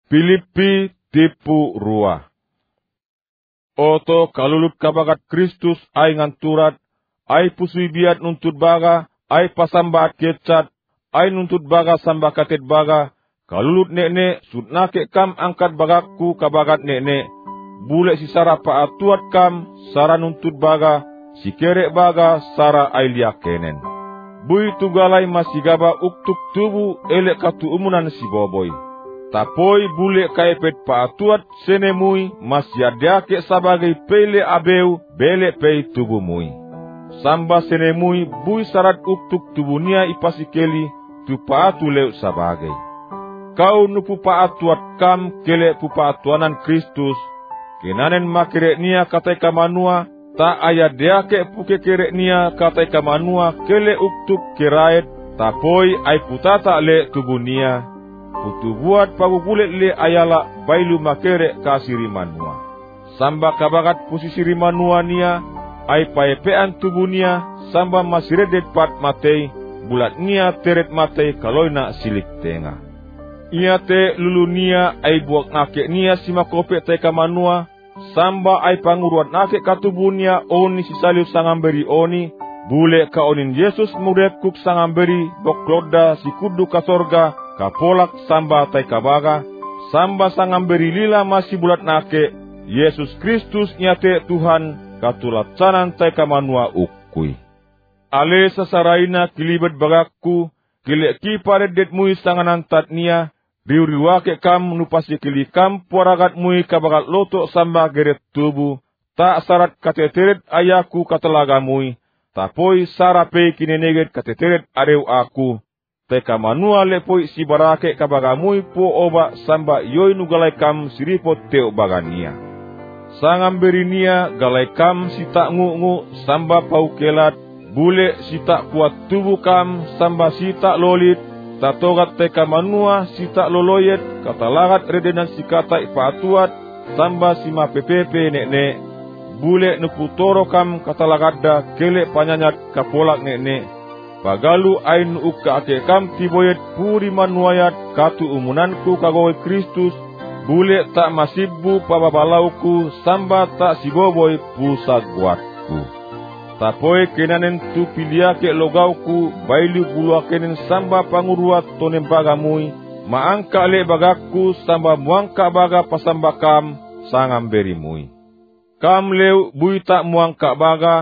Filipi tipu ruah. Oto kalulut kabagat Kristus ay nganturat, ay pusui biat nuntut baga, ay pasambaat kecat, ay nuntut baga samba katet baga, kalulut nekne sutnake kam angkat bagakku kabagat nekne, bule si sara paatuat kam, sara nuntut baga, si kerek baga, sara ay liakenen. Bui tugalay masigaba uktuk tubu elek katu umunan si boboy. Tapoi bule kaipet paatuat senemui masyadake sebagai pele abeu bele pei tubumui. Samba senemui bui sarat uktuk tubunia ipasikeli tu paatu leu sebagai. Kau nupu paatuat kam kele pupaatuanan Kristus, kenanen makirek nia katai kamanua, ta ayadeake puke kerek nia katai kamanua kele uktuk keraet, tapoi ai putata le tubunia. Putu buat pagugulet le ayala bailu makere kasiri manua. Samba kabagat posisi rimanua nia, ay paepean tubunia, samba masiredet pat matei, bulat nia teret matei kaloina silik tenga. Ia te lulu nia ay buak nake nia simakope teka manua, samba ay panguruat nake katubunia oni sisaliu sangamberi oni, bule kaonin Yesus mudekuk sangamberi bokloda si kudu kasorga, kapolak samba tai kabaga, samba sangamberi lila masih bulat nake, Yesus Kristus nyate Tuhan, katulatsanan tai kamanua ukui. Ale sasaraina kilibet bagakku, kilek kiparet detmui sanganan tatnia, riuriwake kam nupasi kilikam poragat mui kabagat loto samba geret tubu, tak sarat kateteret ayaku katelagamui, tapoi sarape kineneget kateteret areu aku, teka manua lepoi si barake kabagamui po oba samba yoi nu galai kam siripot teo bagania. Sangamberi nia galai kam si tak ngu samba paukelat, bule si tak kuat tubuh kam samba si tak lolit, tatogat teka manua si tak loloyet, katalagat redenan si kata ipaatuat, samba si mapepepe nek-nek, bule nuputoro kam katalagadda kele panyanyat kapolak nek-nek, pagalu ain ukka ake kam tiboyet puri manuayat katu umunanku kagoy Kristus, bule tak masibbu pababalauku samba tak siboboy pusat buatku. Tapoy kenanen tu piliake logauku bailu buluakenen samba panguruat tonem bagamui, maangka le bagakku samba muangka baga pasambakam sangamberimui. Kam leu bui tak muangka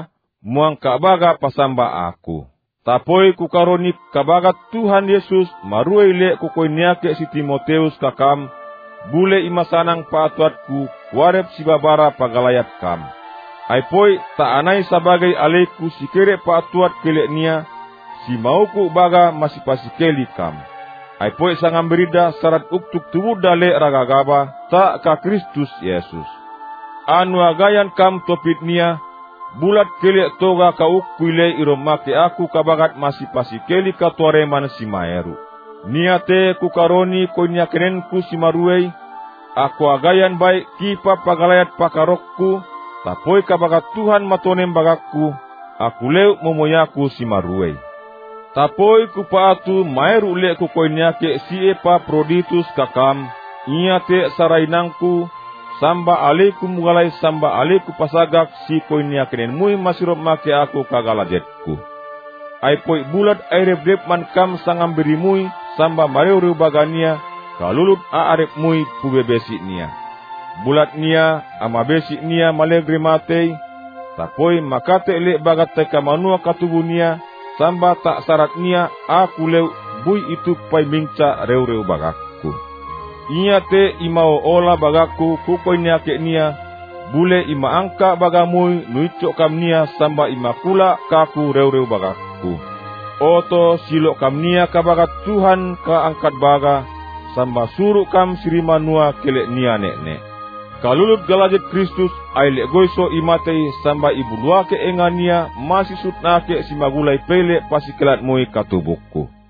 baga pasamba aku. Tapoi kukaronik kabagat Tuhan Yesus maruai le kukoiniake si Timoteus kakam, bule imasanang paatuatku warep si babara pagalayat kam. Aipoi tak anai sebagai aleku si kere paatuat kelek nia, si mauku baga masih pasikeli kam. Aipoi sangamberida sarat uktuk tubuh dale ragagaba tak ka Kristus Yesus. Anu agayan kam topit nia, bulat kelek toga ka ukkuile iromake aku kabagat masih pasikeli ka toreman si maeru. Niate kukaroni koinya kenenku si maruei, aku agayan baik kipa pagalayat pakarokku, tapoi kabagat Tuhan matonem bagakku, aku leu momoyaku si maruei. Tapoi kupaatu maeru le kukoinya ke si Epafroditus kakam, iate sarainangku, samba alaikum galai samba alaiku pasagak si koinya kenen mui masirop make aku kagalajetku. Aipoi bulat airep man kam sangamberi mui samba mareu bagania kalulut aarep mui pubebesi nia. Bulat nia ama besi nia malegre matei, tapoi makate le bagat teka manua katubunia samba tak sarat nia aku leu bui itu pai minca reu bagakku. Ia te imao ola bagaku kukoinya ke nia, bule ima angka bagamui nuicok kam nia samba imakula kaku reu bagaku. Oto silok kam nia kabagat Tuhan ka angkat baga, samba suruh kam sirimanua kelek nia nek-nek. Kalulut galajet Kristus aile goiso imatei samba ibu dua ke engania masih sutnake si magulai pele pasikelat mui katubukku.